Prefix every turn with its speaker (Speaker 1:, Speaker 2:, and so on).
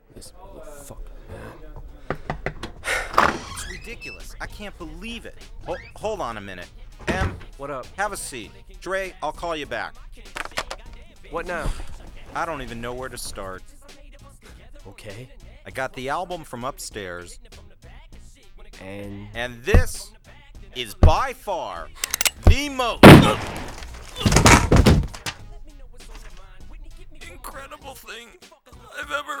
Speaker 1: This fuck.
Speaker 2: It's ridiculous. I can't believe it. Hold on a minute. Em,
Speaker 1: What up?
Speaker 2: have a seat. Dre, I'll call you back.
Speaker 1: What now?
Speaker 2: I don't even know where to start.
Speaker 1: Okay.
Speaker 2: I got the album from upstairs,
Speaker 1: And
Speaker 2: and this is by far the most incredible thing I've ever